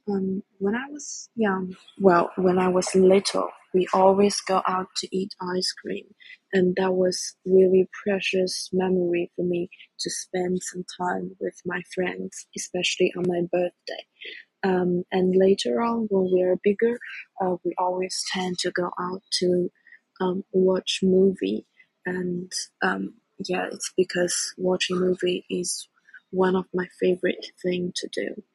When I was young, well, when I was little, we always go out to eat ice cream, and that was really precious memory for me to spend some time with my friends, especially on my birthday. And later on, when we are bigger, we always tend to go out to watch movie, and yeah, it's because watching movie is one of my favorite thing to do.